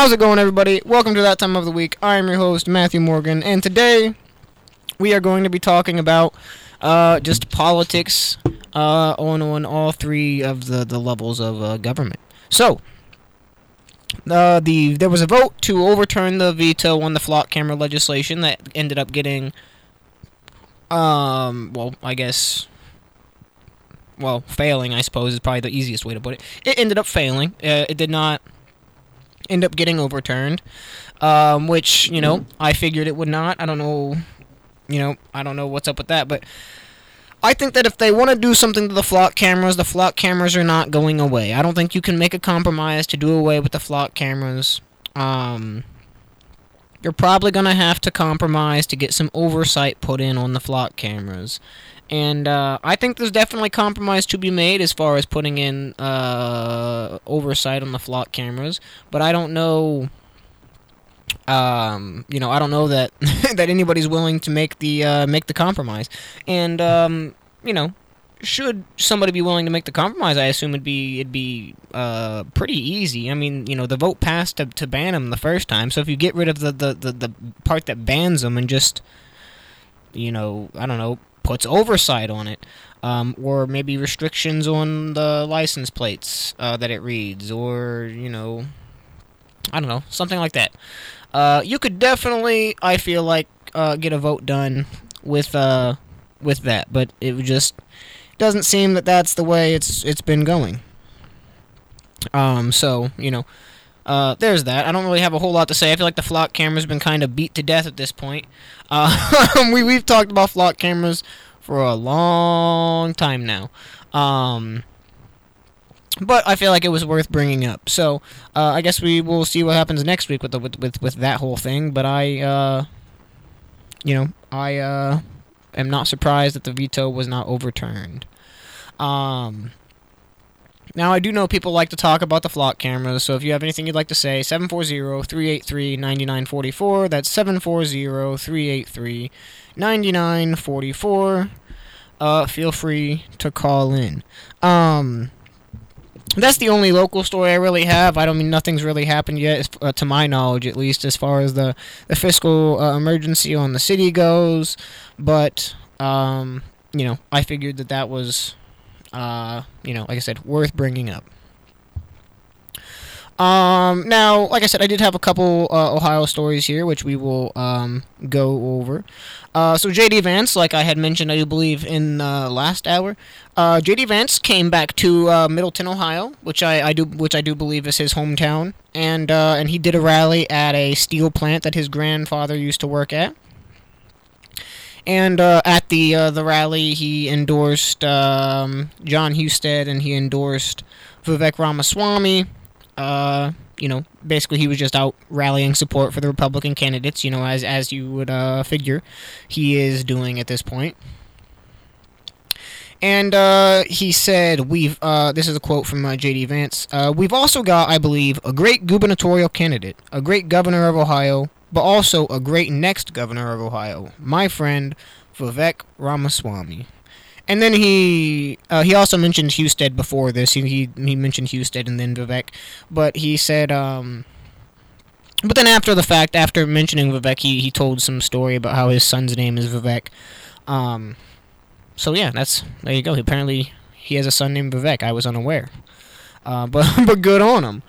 How's it going, everybody? Welcome to That Time of the Week. I am your host, Matthew Morgan, and today we are going to be talking about just politics on all three of the levels of government. So, there was a vote to overturn the veto on the flock camera legislation that ended up getting, failing, I suppose, is probably the easiest way to put it. It ended up failing. It did not end up getting overturned, which, I figured it would not. I don't know what's up with that, but I think that if they want to do something to the flock cameras are not going away. I don't think you can make a compromise to do away with the flock cameras. You're probably going to have to compromise to get some oversight put in on the flock cameras. And I think there's definitely compromise to be made as far as putting in oversight on the flock cameras. But I don't know, I don't know that that anybody's willing to make the compromise. And should somebody be willing to make the compromise, I assume it'd be pretty easy. I mean, the vote passed to ban them the first time. So if you get rid of the part that bans them and just, I don't know, puts oversight on it, or maybe restrictions on the license plates that it reads, or, I don't know, something like that. You could definitely, I feel like, get a vote done with that, but it just doesn't seem that that's the way it's been going. There's that. I don't really have a whole lot to say. I feel like the flock camera's been kind of beat to death at this point. We've talked about flock cameras for a long time now. But I feel like it was worth bringing up. So, I guess we will see what happens next week with that whole thing. But I am not surprised that the veto was not overturned. Now, I do know people like to talk about the flock cameras, so if you have anything you'd like to say, 740-383-9944. That's 740-383-9944. Feel free to call in. That's the only local story I really have. Nothing's really happened yet, to my knowledge, at least, as far as the fiscal emergency on the city goes. But, I figured that was, like I said, worth bringing up. Now, like I said, I did have a couple Ohio stories here, which we will go over. So J.D. Vance, like I had mentioned, I do believe in last hour, J.D. Vance came back to Middleton, Ohio, which I do believe is his hometown, and he did a rally at a steel plant that his grandfather used to work at. And at the rally, he endorsed John Husted, and he endorsed Vivek Ramaswamy. Basically he was just out rallying support for the Republican candidates, as you would figure he is doing at this point. And he said, this is a quote from J.D. Vance, "We've also got, I believe, a great gubernatorial candidate, a great governor of Ohio, but also a great next governor of Ohio, my friend Vivek Ramaswamy." And then he also mentioned Husted before this. He mentioned Husted and then Vivek, but he said, but then after the fact, after mentioning Vivek, he told some story about how his son's name is Vivek. So yeah, there you go. Apparently he has a son named Vivek. I was unaware, but good on him.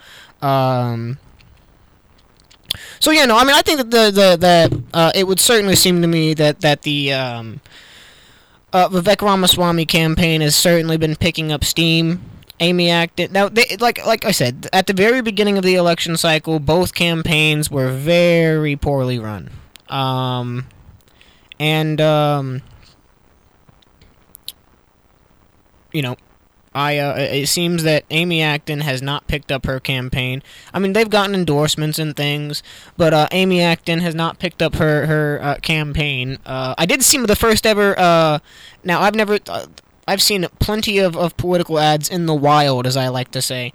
So yeah, no, I think that it would certainly seem to me that the Vivek Ramaswamy campaign has certainly been picking up steam. Amy Acton, now, like I said, at the very beginning of the election cycle, both campaigns were very poorly run. It seems that Amy Acton has not picked up her campaign. They've gotten endorsements and things, but Amy Acton has not picked up her campaign. I did see the first ever. Now I've seen plenty of political ads in the wild, as I like to say.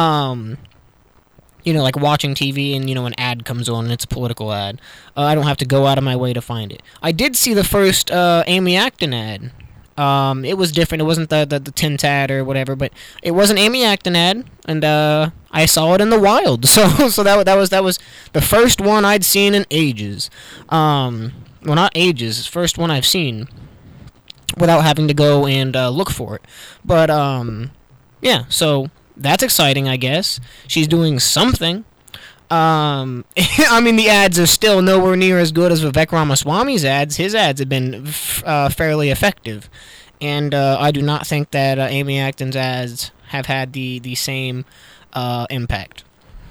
Like watching TV and an ad comes on and it's a political ad. I don't have to go out of my way to find it. I did see the first Amy Acton ad. It was different. It wasn't the Tin ad or whatever, but it was an Amy Acton ad, and I saw it in the wild. So that was the first one I'd seen in ages. Well, not ages. First one I've seen without having to go and look for it. But yeah. So that's exciting, I guess. She's doing something. I mean, the ads are still nowhere near as good as Vivek Ramaswamy's ads. His ads have been fairly effective, and I do not think that Amy Acton's ads have had the same impact.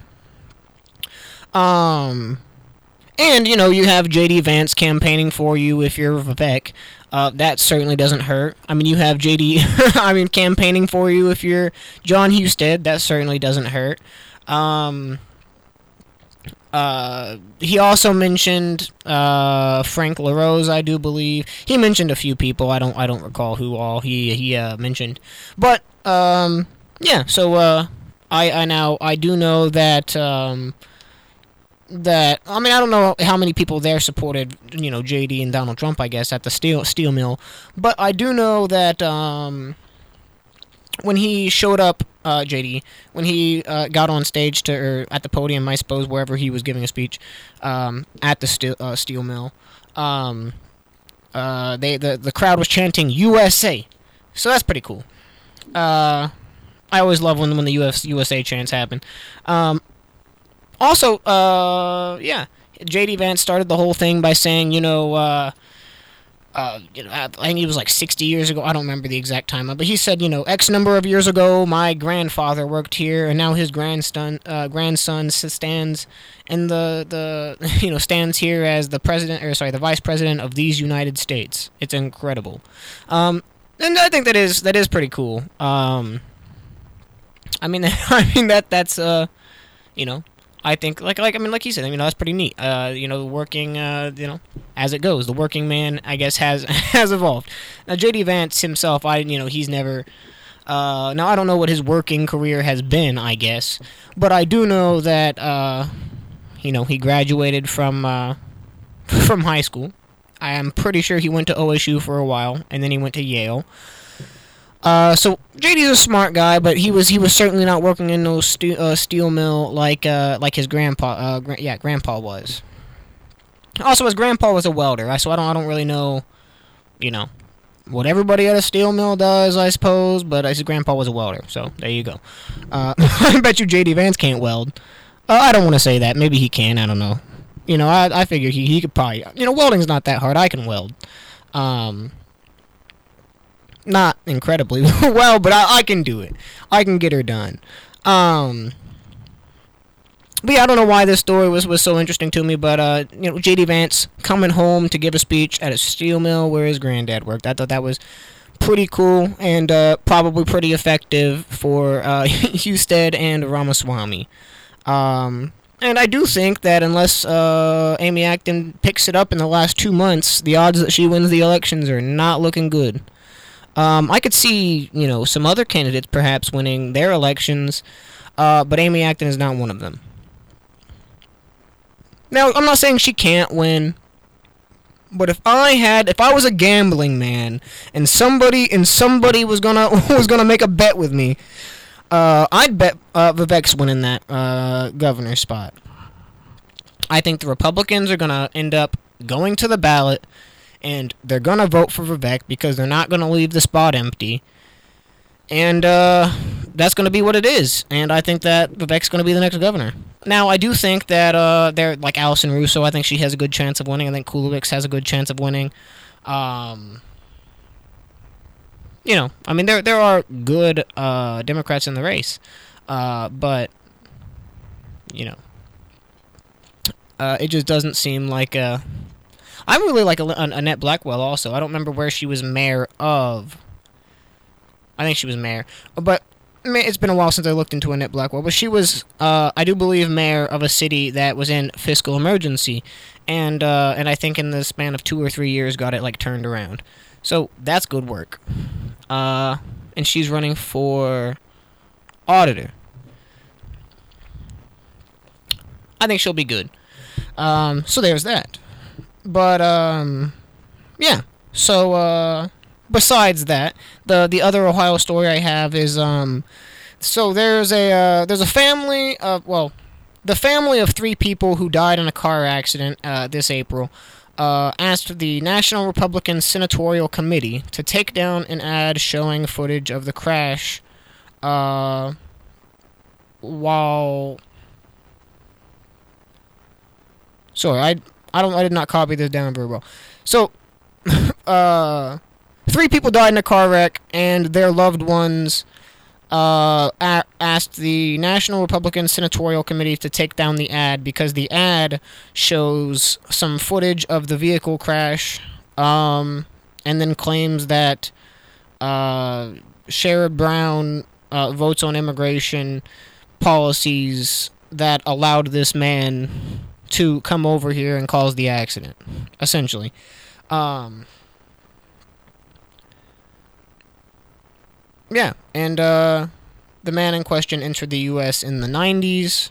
And you have JD Vance campaigning for you if you're Vivek. That certainly doesn't hurt. I mean, you have JD campaigning for you if you're John Husted. That certainly doesn't hurt. He also mentioned Frank LaRose, I do believe. He mentioned a few people. I don't recall who all he mentioned. But yeah. So I do know that I mean, I don't know how many people there supported JD and Donald Trump, I guess, at the steel mill. But I do know that when he showed up, JD, when he got on stage or at the podium, I suppose, wherever he was giving a speech, at the steel mill, the crowd was chanting USA, so that's pretty cool. I always love when the USA chants happen. Also, yeah, JD Vance started the whole thing by saying, I think it was like 60 years ago. I don't remember the exact time, but he said, X number of years ago, my grandfather worked here, and now his grandson stands in stands here as the vice president of these United States. It's incredible, and I think that is pretty cool. I mean, that's I think like he said, that's pretty neat. Working, as it goes, the working man, I guess, has evolved. Now, JD Vance himself, he's never. Now I don't know what his working career has been, I guess, but I do know that he graduated from high school. I am pretty sure he went to OSU for a while, and then he went to Yale. So JD's a smart guy, but he was certainly not working in no steel mill like his grandpa. Grandpa was. Also, his grandpa was a welder, so I don't really know, what everybody at a steel mill does, I suppose. But his grandpa was a welder, so there you go. I bet you JD Vance can't weld. I don't want to say that. Maybe he can. I don't know. I figure he could probably. Welding's not that hard. I can weld. Not incredibly well, but I can do it. I can get her done. But yeah, I don't know why this story was so interesting to me, but JD Vance coming home to give a speech at a steel mill where his granddad worked. I thought that was pretty cool and probably pretty effective for Husted and Ramaswamy. And I do think that unless Amy Acton picks it up in the last 2 months, the odds that she wins the elections are not looking good. I could see, some other candidates perhaps winning their elections, but Amy Acton is not one of them. Now, I'm not saying she can't win, but if I was a gambling man and somebody was gonna make a bet with me, I'd bet Vivek's winning that governor spot. I think the Republicans are gonna end up going to the ballot. And they're going to vote for Vivek because they're not going to leave the spot empty. And that's going to be what it is. And I think that Vivek's going to be the next governor. Now, I do think that they're like Allison Russo. I think she has a good chance of winning. I think Kulevich has a good chance of winning. There are good Democrats in the race. But, it just doesn't seem like... I really like Annette Blackwell also. I don't remember where she was mayor of. I think she was mayor. But it's been a while since I looked into Annette Blackwell. But she was, I do believe, mayor of a city that was in fiscal emergency. And I think in the span of 2 or 3 years got it, turned around. So that's good work. And she's running for auditor. I think she'll be good. So there's that. But, yeah. So, besides that, the other Ohio story I have is so there's a family of, well, the family of 3 people who died in a car accident this April asked the National Republican Senatorial Committee to take down an ad showing footage of the crash while. Sorry, I did not copy this down very well. So, 3 people died in a car wreck, and their loved ones asked the National Republican Senatorial Committee to take down the ad because the ad shows some footage of the vehicle crash, and then claims that Sherrod Brown votes on immigration policies that allowed this man to come over here and cause the accident, essentially. Yeah, and the man in question entered the U.S. in the 90s.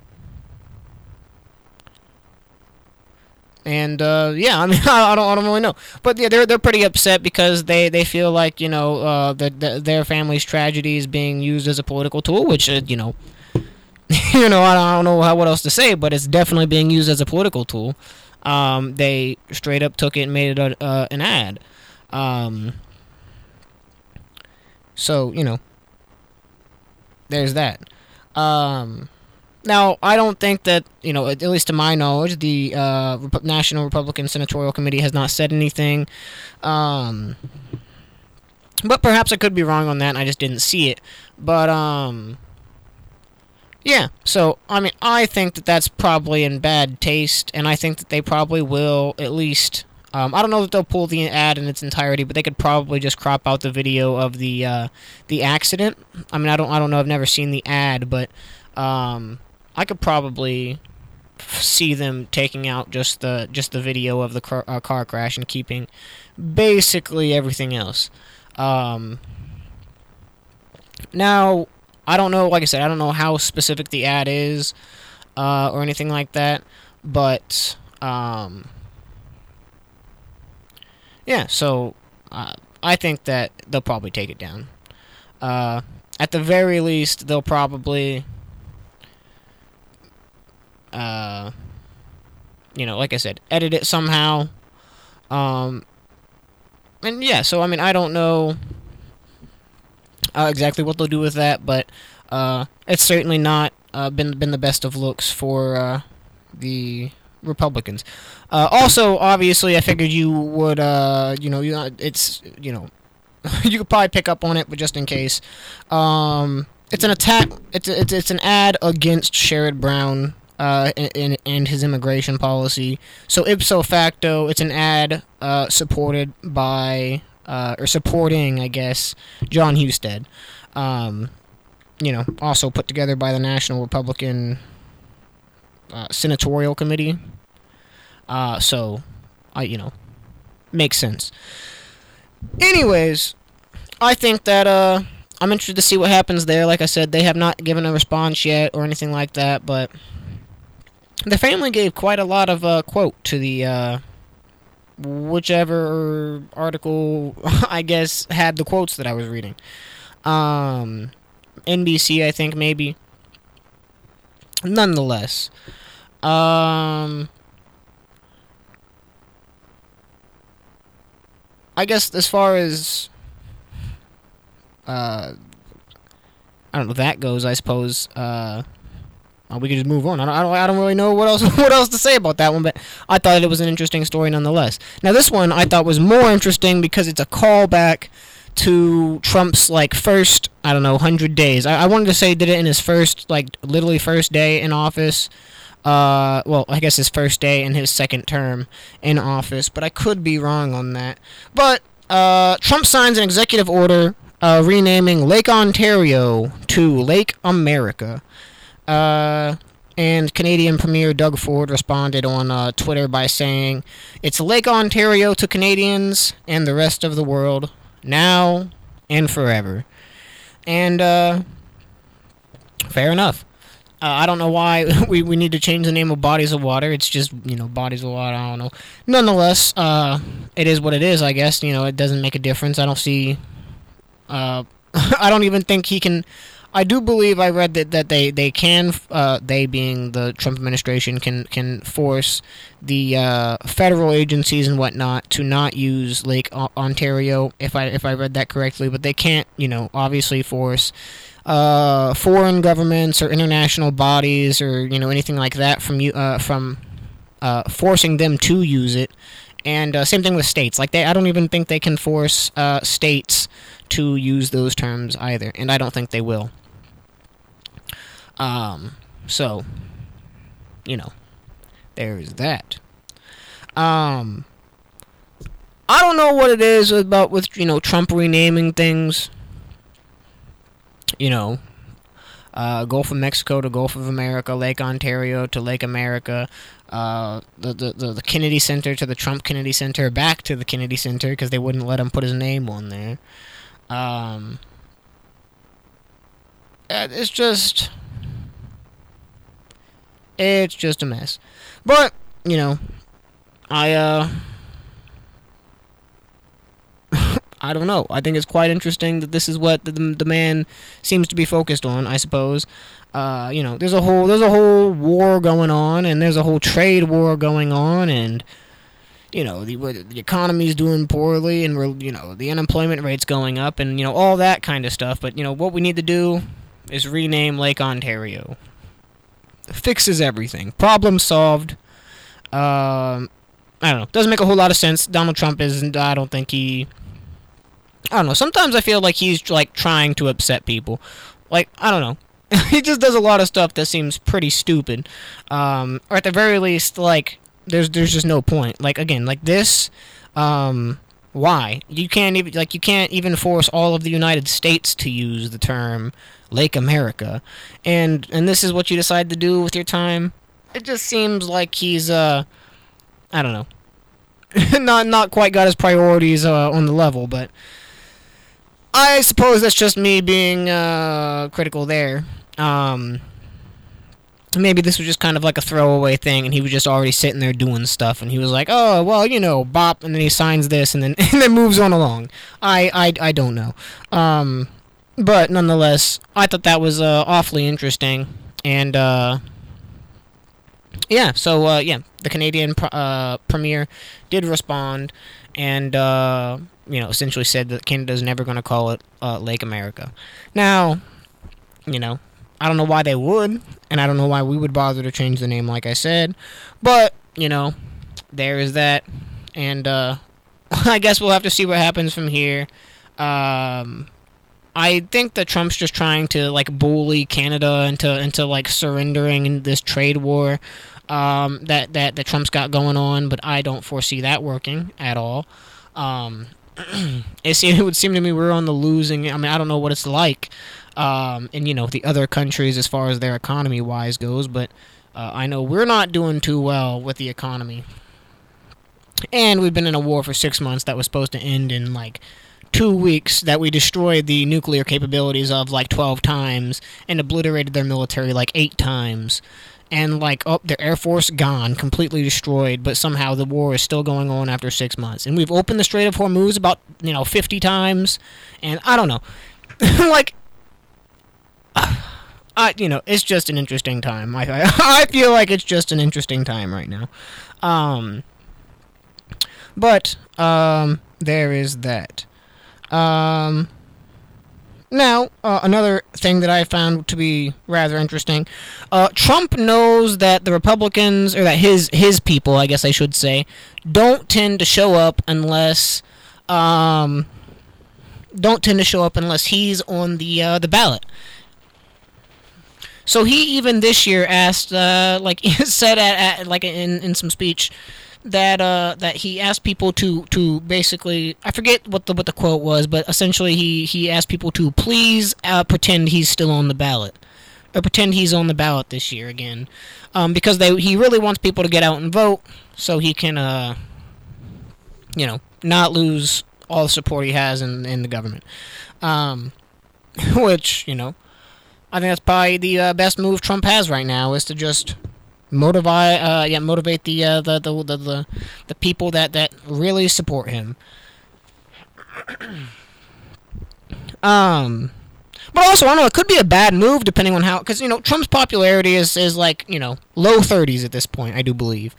And yeah, I mean, I don't really know, but yeah, they're pretty upset because they feel like, you know, that their family's tragedy is being used as a political tool, which you know, you know, I don't know what else to say, but it's definitely being used as a political tool. They straight up took it and made it an ad. So, you know, there's that. Now, I don't think that, you know, at least to my knowledge, the National Republican Senatorial Committee has not said anything. But perhaps I could be wrong on that and I just didn't see it. But, yeah, so, I mean, I think that that's probably in bad taste, and I think that they probably will at least. I don't know that they'll pull the ad in its entirety, but they could probably just crop out the video of the accident. I mean, I don't know. I've never seen the ad, but I could probably see them taking out just the video of the car crash and keeping basically everything else. Now, I don't know. Like I said, I don't know how specific the ad is or anything like that, but. Yeah, so I think that they'll probably take it down. At the very least, they'll probably, you know, like I said, edit it somehow. And yeah, so I mean, I don't know exactly what they'll do with that, but it's certainly not been the best of looks for the Republicans. Also, obviously, I figured you would, you know, it's, you know, you could probably pick up on it, but just in case, it's an attack. It's an ad against Sherrod Brown and his immigration policy. So ipso facto, it's an ad supported by or supporting, I guess, John Husted. You know, also put together by the National Republican Senatorial Committee. So, you know, makes sense. Anyways, I think that, I'm interested to see what happens there. Like I said, they have not given a response yet or anything like that, but the family gave quite a lot of, quote to the, whichever article, I guess, had the quotes that I was reading. NBC, I think, maybe. Nonetheless, I guess as far as I don't know that goes, I suppose we could just move on. I don't really know what else to say about that one, but I thought it was an interesting story nonetheless. Now this one I thought was more interesting because it's a callback to Trump's first 100 days. I wanted to say did it in his first literally first day in office. Well, I guess his first day in his second term in office, but I could be wrong on that. But Trump signs an executive order renaming Lake Ontario to Lake America. And Canadian Premier Doug Ford responded on Twitter by saying, "It's Lake Ontario to Canadians and the rest of the world, now and forever." And fair enough. I don't know why we need to change the name of bodies of water. It's just, bodies of water. I don't know. Nonetheless, it is what it is, I guess. It doesn't make a difference. I don't see. I don't even think he can. I do believe I read that they can, they being the Trump administration, can force the federal agencies and whatnot to not use Lake Ontario, if I read that correctly. But they can't, obviously force foreign governments or international bodies or anything like that from forcing them to use it. And same thing with states. I don't even think they can force states to use those terms either, and I don't think they will. So, there's that. I don't know what it is about with, Trump renaming things. Gulf of Mexico to Gulf of America, Lake Ontario to Lake America, the Kennedy Center to the Trump Kennedy Center, back to the Kennedy Center because they wouldn't let him put his name on there. It's just a mess. But, I I don't know. I think it's quite interesting that this is what the man seems to be focused on, I suppose. There's a whole war going on, and there's a whole trade war going on, and the economy's doing poorly, and the unemployment rate's going up, and all that kind of stuff. But what we need to do is rename Lake Ontario. Fixes everything. Problem solved. I don't know. Doesn't make a whole lot of sense. Donald Trump isn't. I don't think he. I don't know. Sometimes I feel like he's trying to upset people. I don't know. He just does a lot of stuff that seems pretty stupid. Or at the very least, there's just no point. This. Why? You can't even force all of the United States to use the term Lake America, and this is what you decide to do with your time. It just seems like he's I don't know, not quite got his priorities on the level, but I suppose that's just me being critical there. Maybe this was just kind of like a throwaway thing, and he was just already sitting there doing stuff, and he was like, "Oh, well, bop," and then he signs this, and then and then moves on along. I don't know. But nonetheless, I thought that was awfully interesting, and yeah. So the Canadian premier did respond, and essentially said that Canada's never going to call it Lake America. Now, I don't know why they would, and I don't know why we would bother to change the name, like I said. But, there is that. And, I guess we'll have to see what happens from here. I think that Trump's just trying to, bully Canada into surrendering in this trade war that Trump's got going on. But I don't foresee that working at all. It would seem to me we're on the losing. I mean, I don't know what it's like. And the other countries as far as their economy wise goes, but I know we're not doing too well with the economy, and we've been in a war for 6 months that was supposed to end in 2 weeks, that we destroyed the nuclear capabilities of 12 times and obliterated their military 8 times, and their air force gone, completely destroyed, but somehow the war is still going on after 6 months, and we've opened the Strait of Hormuz about 50 times, and I don't know. It's just an interesting time. I feel like it's just an interesting time right now. But there is that. Now, another thing that I found to be rather interesting. Trump knows that the Republicans, or that his people, I guess I should say, don't tend to show up unless he's on the ballot. So he even this year asked, said in some speech, that he asked people to basically, I forget what the quote was, but essentially he asked people to please pretend he's still on the ballot, or pretend he's on the ballot this year again, because he really wants people to get out and vote so he can not lose all the support he has in the government, which I think that's probably the best move Trump has right now is to just motivate the people that really support him. But also, I don't know, it could be a bad move depending on how, because, Trump's popularity is like, low 30s at this point, I do believe.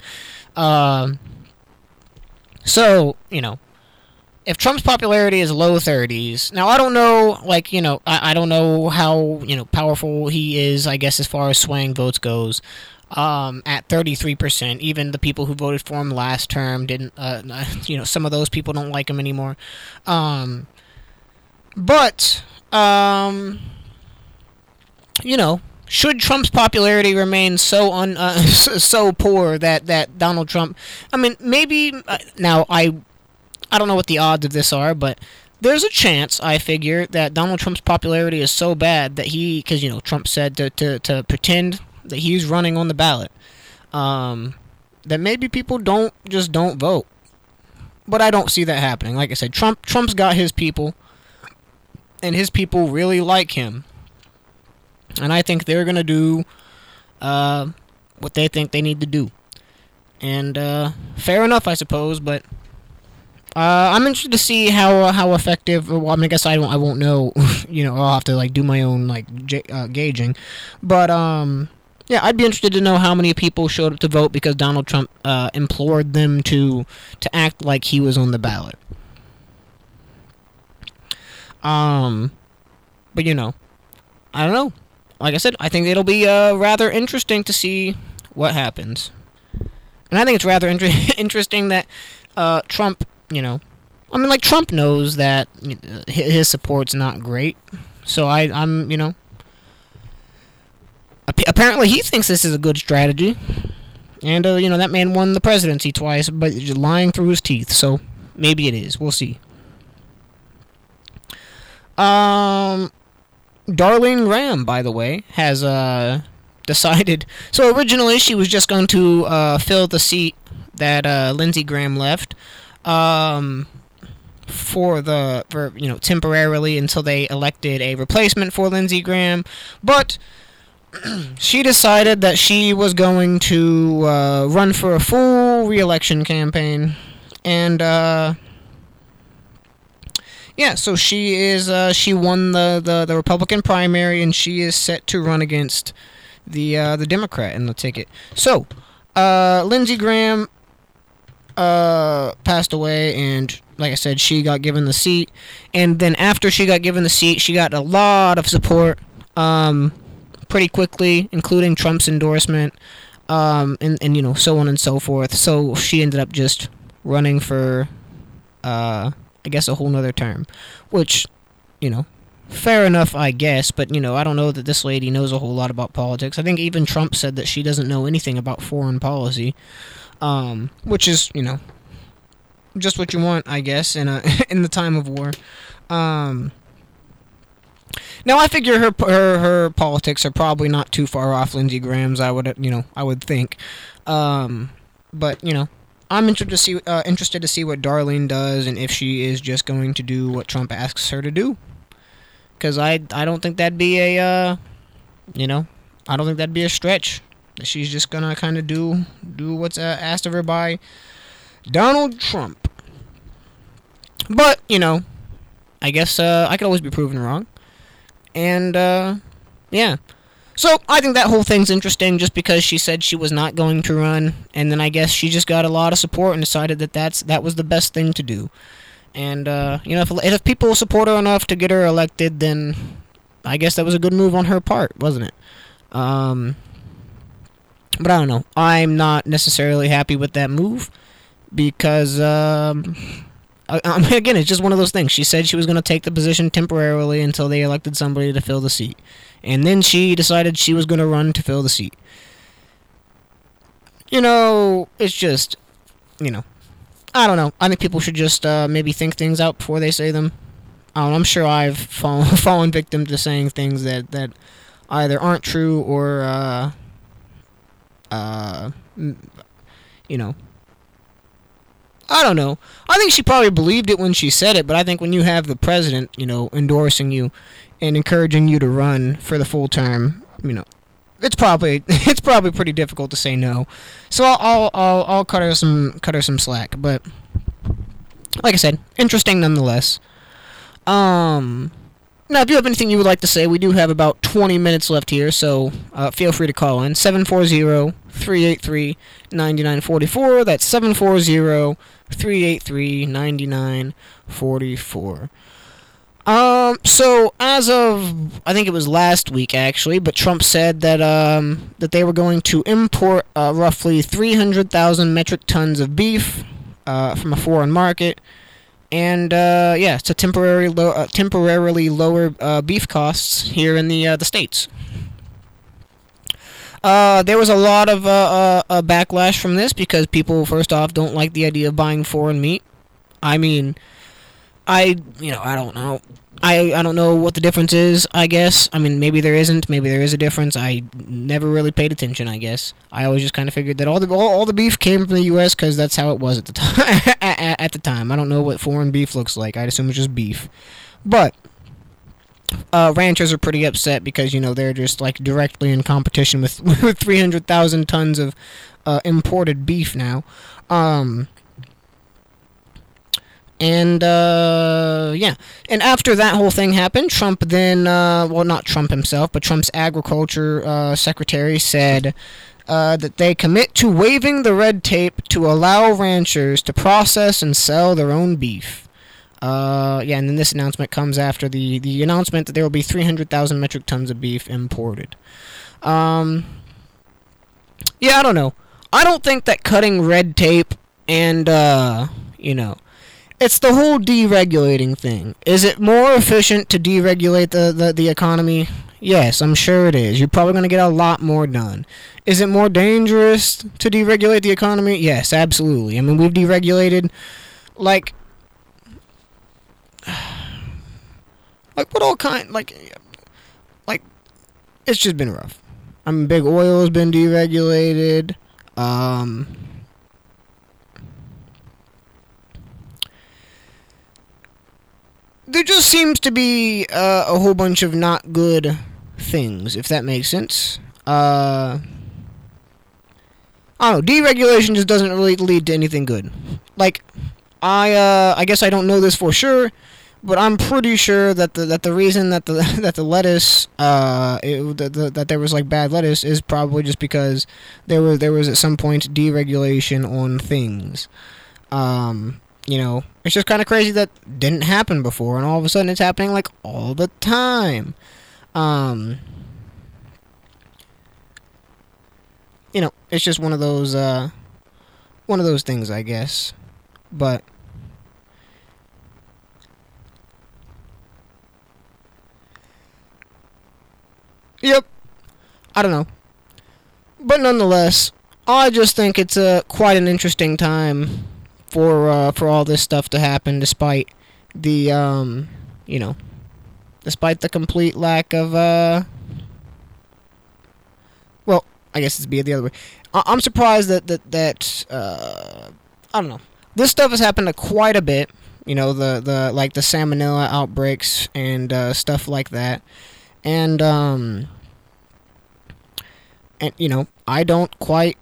So, if Trump's popularity is low 30s, now I don't know, I don't know how, powerful he is, I guess, as far as swaying votes goes. At 33%, even the people who voted for him last term didn't, some of those people don't like him anymore. But, should Trump's popularity remain so so poor that Donald Trump, I mean, maybe, now I don't know what the odds of this are, but there's a chance, I figure, that Donald Trump's popularity is so bad that because, Trump said to pretend that he's running on the ballot, that maybe people don't vote. But I don't see that happening. Like I said, Trump's got his people, and his people really like him. And I think they're going to do what they think they need to do. And fair enough, I suppose, but I'm interested to see how effective. Well, I mean, I guess I won't know. I'll have to do my own gauging. But yeah, I'd be interested to know how many people showed up to vote because Donald Trump implored them to act like he was on the ballot. But I don't know. Like I said, I think it'll be rather interesting to see what happens. And I think it's rather interesting that Trump, Trump knows that his support's not great. So I'm apparently he thinks this is a good strategy. And, that man won the presidency twice, but just lying through his teeth. So maybe it is. We'll see. Darlene Graham, by the way, has decided. So originally she was just going to fill the seat that Lindsey Graham left, for temporarily until they elected a replacement for Lindsey Graham, but she decided that she was going to run for a full re-election campaign, and so she won the Republican primary, and she is set to run against the Democrat in the ticket. So, Lindsey Graham passed away, and like I said, she got given the seat. And then after she got given the seat, she got a lot of support pretty quickly, including Trump's endorsement, and so on and so forth. So she ended up just running for I guess a whole nother term, which, fair enough, I guess, but, I don't know that this lady knows a whole lot about politics. I think even Trump said that she doesn't know anything about foreign policy, which is, just what you want, I guess, in the time of war. Now, I figure her politics are probably not too far off Lindsey Graham's, I would think. But, I'm interested to see what Darlene does, and if she is just going to do what Trump asks her to do. Because I don't think that'd be I don't think that'd be a stretch. She's just gonna kind of do what's asked of her by Donald Trump. But I guess I could always be proven wrong. And yeah. So, I think that whole thing's interesting just because she said she was not going to run, and then I guess she just got a lot of support and decided that was the best thing to do. And, if people support her enough to get her elected, then I guess that was a good move on her part, wasn't it? But I don't know. I'm not necessarily happy with that move because, again, it's just one of those things. She said she was going to take the position temporarily until they elected somebody to fill the seat. And then she decided she was going to run to fill the seat. It's just, I don't know. I think people should just maybe think things out before they say them. I don't know, I'm sure I've fallen victim to saying things that either aren't true or, I don't know. I think she probably believed it when she said it, but I think when you have the president, endorsing you and encouraging you to run for the full term, it's probably it's probably pretty difficult to say no. So I'll cut her some slack. But like I said, interesting nonetheless. Now, if you have anything you would like to say, we do have about 20 minutes left here, so feel free to call in. 740-383-9944. That's 740-383-9944. So as of, I think it was last week actually, but Trump said that that they were going to import roughly 300,000 metric tons of beef from a foreign market. And to temporarily lower beef costs here in the states. There was a lot of backlash from this because people, first off, don't like the idea of buying foreign meat. I mean, I don't know. I don't know what the difference is, I guess. I mean, maybe there isn't. Maybe there is a difference. I never really paid attention, I guess. I always just kind of figured that all the beef came from the U.S. because that's how it was at the time. At the time. I don't know what foreign beef looks like. I'd assume it's just beef. But ranchers are pretty upset because, they're just, like, directly in competition with 300,000 tons of imported beef now. And after that whole thing happened, Trump then, not Trump himself, but Trump's agriculture secretary said that they commit to waiving the red tape to allow ranchers to process and sell their own beef. And then this announcement comes after the announcement that there will be 300,000 metric tons of beef imported. I don't know. I don't think that cutting red tape and, it's the whole deregulating thing. Is it more efficient to deregulate the economy? Yes, I'm sure it is. You're probably going to get a lot more done. Is it more dangerous to deregulate the economy? Yes, absolutely. I mean, we've deregulated, like what all kind, like, it's just been rough. I mean, big oil has been deregulated. There just seems to be a whole bunch of not good things, if that makes sense. I don't know. Deregulation just doesn't really lead to anything good. Like, I guess I don't know this for sure, but I'm pretty sure that the reason that the lettuce that there was like bad lettuce is probably just because there was at some point deregulation on things. It's just kind of crazy that didn't happen before, and all of a sudden it's happening, like, all the time. It's just one of those things, I guess. But yep, I don't know. But nonetheless, I just think it's quite an interesting time for all this stuff to happen, despite the despite the complete lack of well, I guess it's be the other way. I'm surprised that I don't know. This stuff has happened quite a bit. The like the salmonella outbreaks and stuff like that, and I don't quite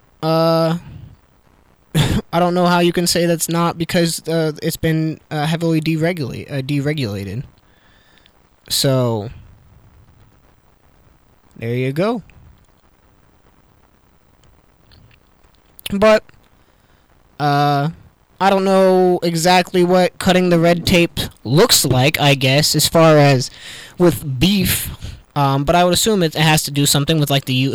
I don't know how you can say that's not because it's been heavily deregulated. So there you go. But I don't know exactly what cutting the red tape looks like, I guess, as far as with beef. But I would assume it has to do something with like the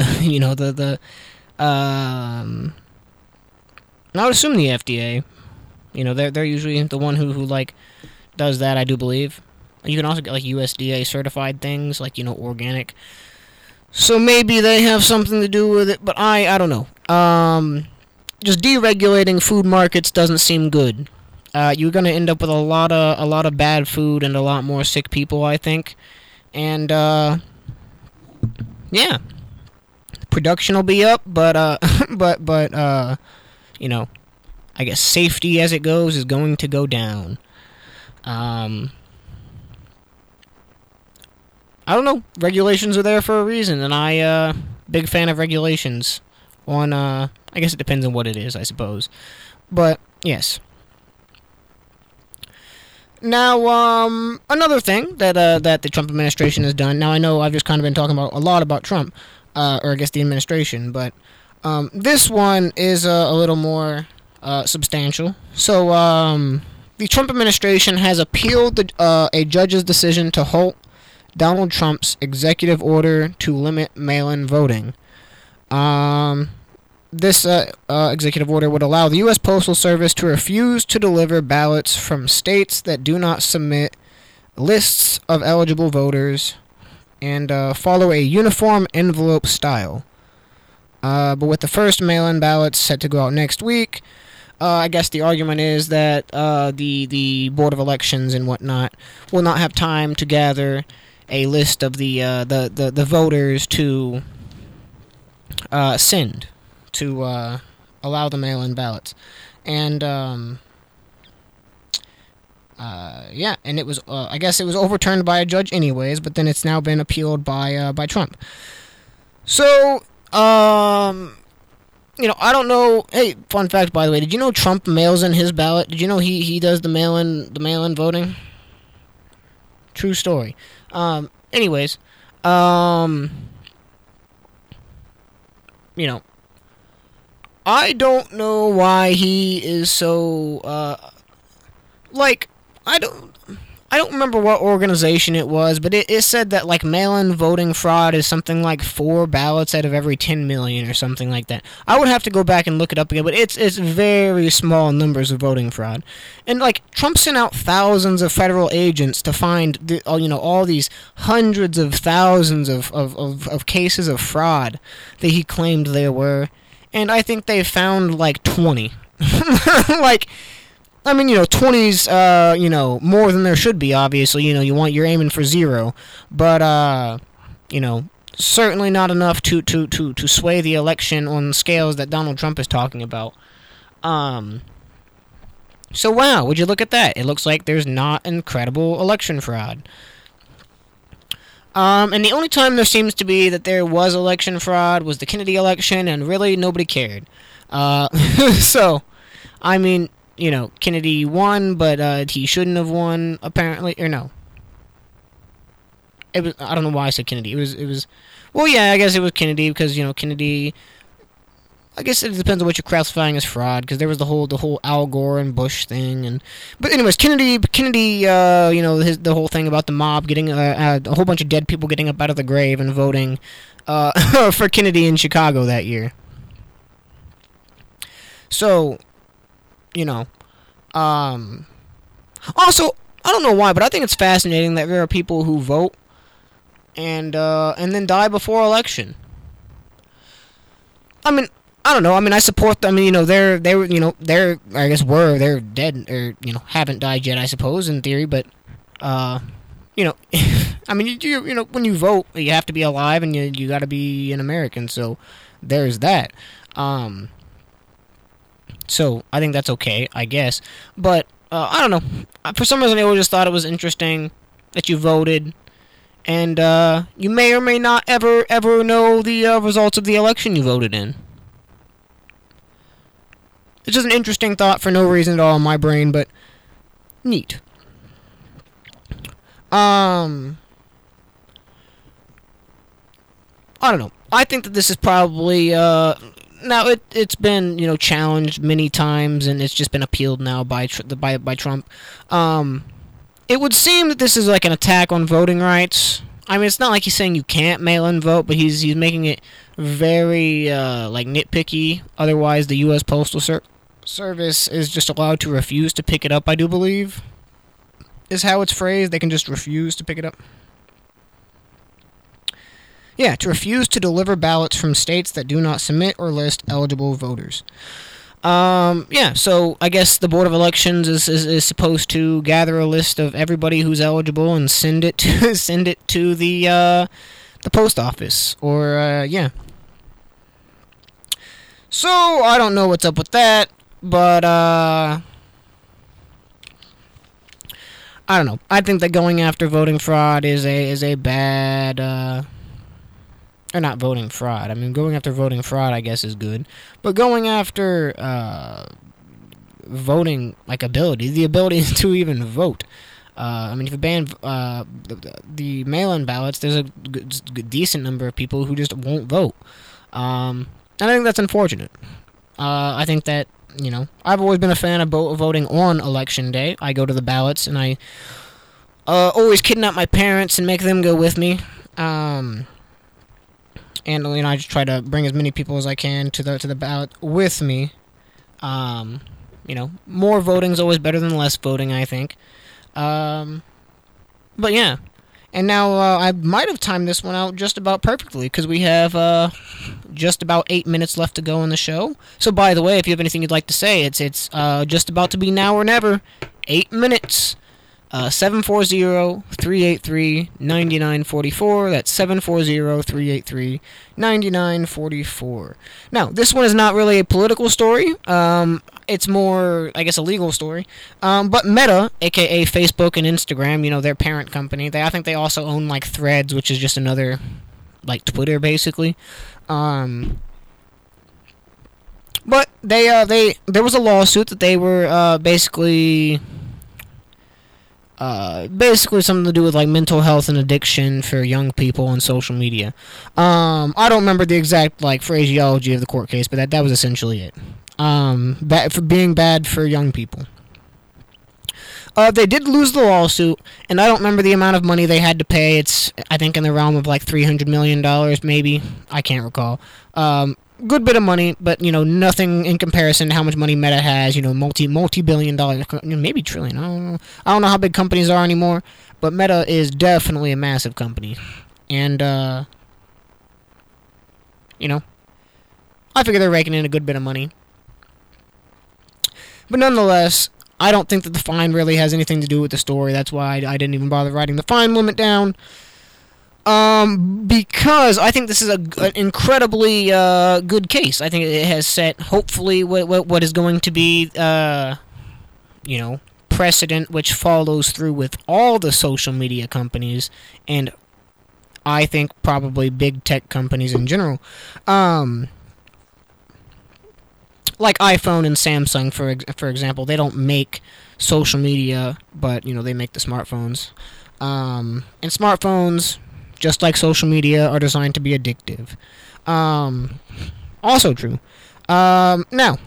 I would assume the FDA. They're usually the one who like does that, I do believe. You can also get like USDA certified things, like organic. So maybe they have something to do with it, but I don't know. Just deregulating food markets doesn't seem good. You're gonna end up with a lot of bad food and a lot more sick people, I think. And production will be up, but I guess, safety as it goes is going to go down. I don't know. Regulations are there for a reason, and big fan of regulations. I guess it depends on what it is, I suppose. But, yes. Now, another thing that the Trump administration has done. Now, I know I've just kind of been talking a lot about Trump, or I guess the administration, but this one is a little more substantial. So, the Trump administration has appealed a judge's decision to halt Donald Trump's executive order to limit mail-in voting. This executive order would allow the U.S. Postal Service to refuse to deliver ballots from states that do not submit lists of eligible voters and follow a uniform envelope style. But with the first mail-in ballots set to go out next week, I guess the argument is that the Board of Elections and whatnot will not have time to gather a list of the voters to send to allow the mail-in ballots, and and it was I guess it was overturned by a judge anyways, but then it's now been appealed by Trump. So I don't know. Hey, fun fact, by the way, did you know Trump mails in his ballot? Did you know he does the mail-in voting? True story. Anyways, I don't know why he is so, I don't remember what organization it was, but it said that, like, mail-in voting fraud is something like 4 ballots out of every 10 million or something like that. I would have to go back and look it up again, but it's very small numbers of voting fraud. And, like, Trump sent out thousands of federal agents to find, all these hundreds of thousands of cases of fraud that he claimed there were. And I think they found, like, 20. Like, I mean, 20's, more than there should be, obviously. You're aiming for 0. But, certainly not enough to sway the election on scales that Donald Trump is talking about. So, wow, would you look at that? It looks like there's not incredible election fraud. And the only time there seems to be that there was election fraud was the Kennedy election, and really nobody cared. So, I mean, Kennedy won, but he shouldn't have won, apparently, or no. I don't know why I said Kennedy. It was, well, yeah, I guess it was Kennedy, because, Kennedy, I guess it depends on what you're classifying as fraud, because there was the whole Al Gore and Bush thing, but anyways, Kennedy, the whole thing about the mob getting, a whole bunch of dead people getting up out of the grave and voting, for Kennedy in Chicago that year. So, also, I don't know why, but I think it's fascinating that there are people who vote and then die before election. I mean, I don't know. I mean, I support them. I mean, they're dead or haven't died yet, I suppose, in theory. But I mean, when you vote, you have to be alive and you got to be an American. So there's that. So I think that's okay, I guess. But I don't know. For some reason, I always just thought it was interesting that you voted, and you may or may not ever know the results of the election you voted in. It's just an interesting thought for no reason at all in my brain, but neat. I don't know. I think that this is probably now it's been challenged many times, and it's just been appealed now by Trump. It would seem that this is like an attack on voting rights. I mean, it's not like he's saying you can't mail-in vote, but he's making it very nitpicky. Otherwise, the U.S. Postal Service is just allowed to refuse to pick it up, I do believe, is how it's phrased. They can just refuse to pick it up. Yeah, to refuse to deliver ballots from states that do not submit or list eligible voters. Yeah, so I guess the Board of Elections is supposed to gather a list of everybody who's eligible and send it to the post office, or yeah. So I don't know what's up with that, But I don't know. I think that going after voting fraud is a bad or not voting fraud. I mean, going after voting fraud, I guess, is good. But going after voting, like, the ability to even vote. I mean, if you ban the mail-in ballots, there's a decent number of people who just won't vote. And I think that's unfortunate. I think that, I've always been a fan of voting on Election Day. I go to the ballots, and I always kidnap my parents and make them go with me. And I just try to bring as many people as I can to the ballot with me. More voting is always better than less voting, I think. But yeah. And now I might have timed this one out just about perfectly, because we have just about 8 minutes left to go on the show. So, by the way, if you have anything you'd like to say, it's just about to be now or never. 8 minutes. 740-383-9944. That's 740-383-9944. Now, this one is not really a political story. It's more, I guess, a legal story. But Meta, aka Facebook and Instagram, their parent company, I think they also own, like, Threads, which is just another, like, Twitter, basically. But there was a lawsuit that they were basically something to do with, like, mental health and addiction for young people on social media. I don't remember the exact, like, phraseology of the court case, but that was essentially it. For being bad for young people. They did lose the lawsuit, and I don't remember the amount of money they had to pay. It's, I think, in the realm of, like, $300 million, maybe. I can't recall. Good bit of money, but, nothing in comparison to how much money Meta has, multi-billion dollar, maybe trillion, I don't know. I don't know how big companies are anymore, but Meta is definitely a massive company. And, I figure they're raking in a good bit of money. But nonetheless, I don't think that the fine really has anything to do with the story. That's why I didn't even bother writing the fine limit down. Because I think this is an incredibly good case. I think it has set, hopefully, what is going to be, precedent, which follows through with all the social media companies, and I think probably big tech companies in general. Like iPhone and Samsung, for example, they don't make social media, but, they make the smartphones. And smartphones, just like social media, are designed to be addictive. Also true. Now,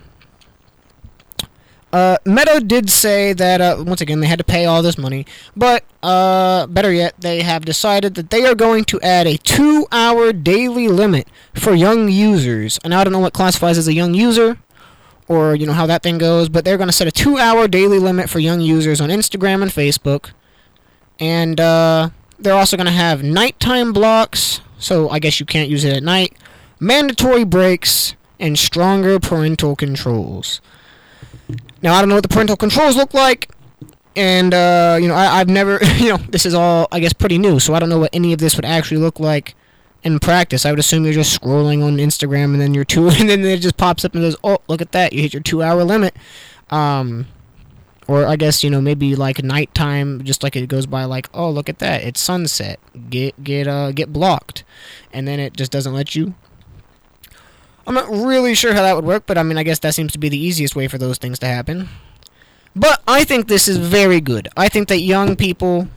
Meta did say that, once again, they had to pay all this money, but, better yet, they have decided that they are going to add a 2-hour daily limit for young users. And I don't know what classifies as a young user, or, how that thing goes, but they're going to set a 2-hour daily limit for young users on Instagram and Facebook. And, they're also going to have nighttime blocks, so I guess you can't use it at night, mandatory breaks, and stronger parental controls. Now, I don't know what the parental controls look like, and, I've never, this is all, I guess, pretty new, so I don't know what any of this would actually look like in practice. I would assume you're just scrolling on Instagram, and then and then it just pops up and goes, oh, look at that, you hit your 2-hour limit. Or I guess, maybe like nighttime, just like it goes by like, oh, look at that, it's sunset. Get blocked. And then it just doesn't let you. I'm not really sure how that would work, but I mean, I guess that seems to be the easiest way for those things to happen. But I think this is very good. I think that young people,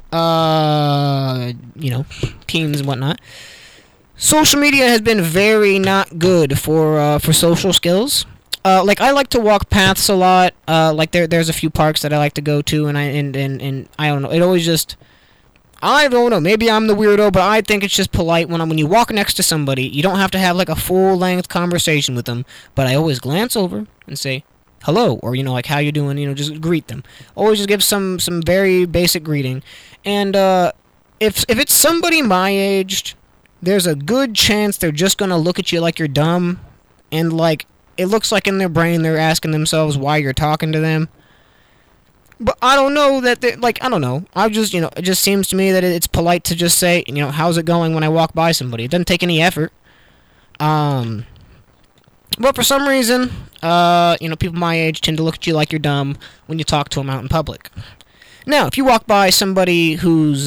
teens and whatnot, social media has been very not good for social skills. Like, I like to walk paths a lot. Like, there's a few parks that I like to go to, and I don't know. It always just, I don't know. Maybe I'm the weirdo, but I think it's just polite when you walk next to somebody. You don't have to have like a full-length conversation with them, but I always glance over and say hello, or like how you doing. Just greet them. Always just give some very basic greeting. And if it's somebody my age, there's a good chance they're just gonna look at you like you're dumb, and like, it looks like in their brain they're asking themselves why you're talking to them. But I don't know that I don't know. I just, it just seems to me that it's polite to just say, how's it going when I walk by somebody. It doesn't take any effort. But But for some reason, people my age tend to look at you like you're dumb when you talk to them out in public. Now, if you walk by somebody who's,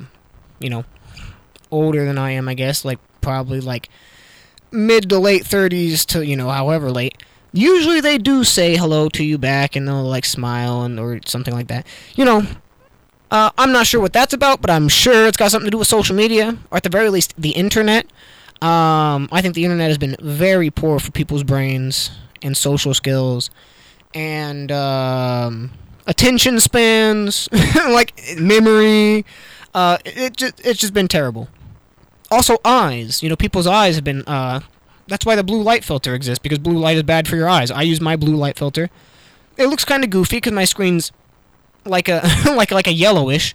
older than I am, I guess, like probably like mid to late 30s to, however late, usually they do say hello to you back and they'll like smile or something like that. I'm not sure what that's about, but I'm sure it's got something to do with social media, or at the very least, the internet. I think the internet has been very poor for people's brains and social skills and attention spans, like memory. It's just been terrible. Also, eyes. People's eyes have been. That's why the blue light filter exists, because blue light is bad for your eyes. I use my blue light filter. It looks kind of goofy because my screen's like a like a yellowish.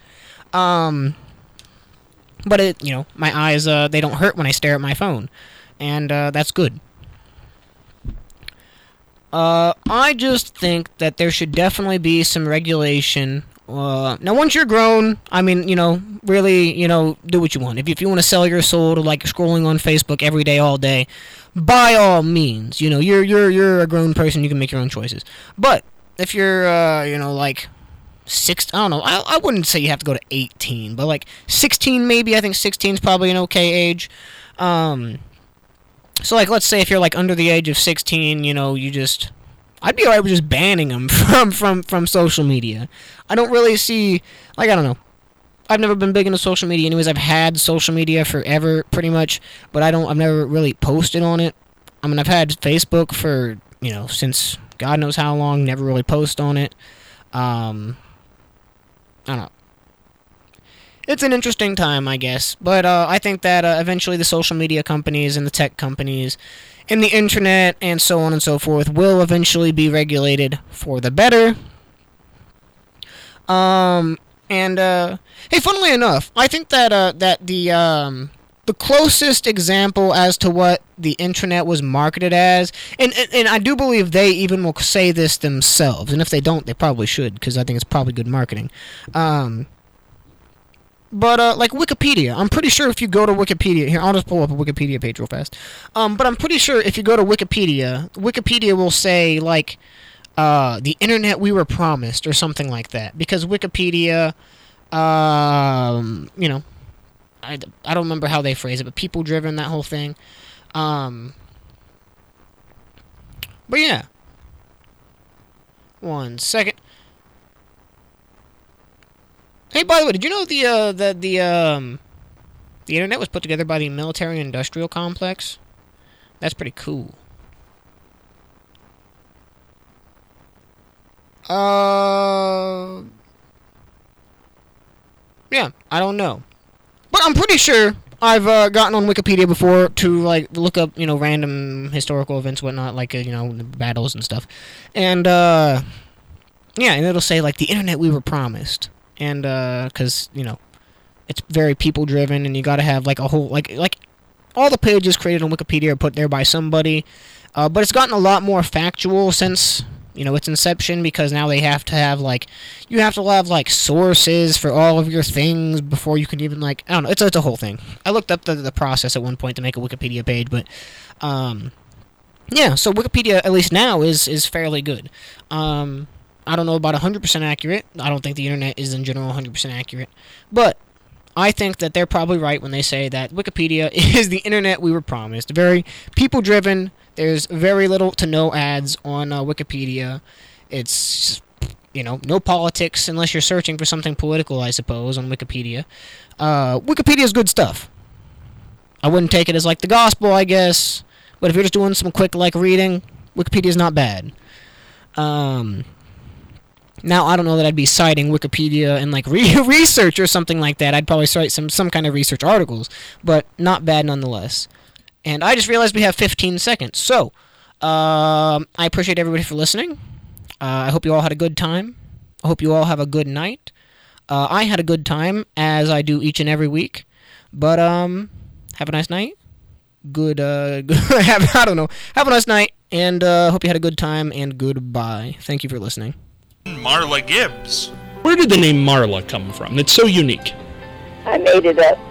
But my eyes, they don't hurt when I stare at my phone. And, that's good. I just think that there should definitely be some regulation. Now, once you're grown, really, do what you want. If you want to sell your soul to, like, scrolling on Facebook every day, all day, by all means. You're a grown person, you can make your own choices. But, if you're, like... I don't know, I wouldn't say you have to go to 18, but like 16 maybe. I think 16 is probably an okay age. So like, let's say if you're like under the age of 16, I'd be alright with just banning them from social media. I don't really see, like, I don't know. I've never been big into social media anyways. I've had social media forever, pretty much, but I've never really posted on it. I've had Facebook for, since God knows how long, never really post on it. I don't know. It's an interesting time, I guess. But I think that eventually the social media companies and the tech companies and the internet and so on and so forth will eventually be regulated for the better. Hey, funnily enough, I think that the closest example as to what the internet was marketed as, and I do believe they even will say this themselves, and if they don't, they probably should, because I think it's probably good marketing. Like Wikipedia, I'm pretty sure if you go to Wikipedia, here, I'll just pull up a Wikipedia page real fast, but I'm pretty sure if you go to Wikipedia will say, like, the internet we were promised, or something like that, because Wikipedia, I don't remember how they phrase it, but people-driven, that whole thing. But yeah. 1 second. Hey, by the way, did you know the internet was put together by the military-industrial complex? That's pretty cool. Yeah, I don't know. But I'm pretty sure I've gotten on Wikipedia before to, like, look up, random historical events, whatnot, like, battles and stuff. And, and it'll say, like, the internet we were promised. And, because, it's very people-driven, and you gotta have, like, a whole, like, all the pages created on Wikipedia are put there by somebody. But it's gotten a lot more factual since... its inception, because now they have to have, like, you have to have, like, sources for all of your things before you can even, like, I don't know, it's a whole thing. I looked up the process at one point to make a Wikipedia page, but, yeah, so Wikipedia, at least now, is fairly good. I don't know about 100% accurate. I don't think the internet is, in general, 100% accurate. But I think that they're probably right when they say that Wikipedia is the internet we were promised. Very people-driven. There's very little to no ads on Wikipedia. It's, no politics unless you're searching for something political, I suppose, on Wikipedia. Wikipedia is good stuff. I wouldn't take it as, like, the gospel, I guess. But if you're just doing some quick, like, reading, Wikipedia is not bad. Now, I don't know that I'd be citing Wikipedia in, like, research or something like that. I'd probably cite some kind of research articles. But not bad nonetheless. And I just realized we have 15 seconds. So, I appreciate everybody for listening. I hope you all had a good time. I hope you all have a good night. I had a good time, as I do each and every week. But, have a nice night. I don't know. Have a nice night, and hope you had a good time, and goodbye. Thank you for listening. Marla Gibbs. Where did the name Marla come from? It's so unique. I made it up.